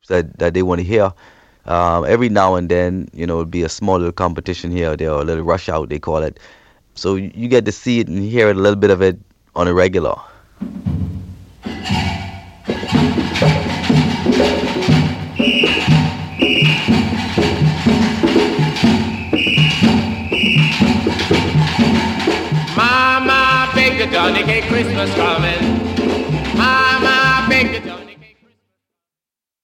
that they want to hear. Every now and then, it'll be a small little competition here or there, or a little rush out, they call it. So you get to see it and hear a little bit of it on a regular. Mama, bake the Johnny cake, Christmas coming.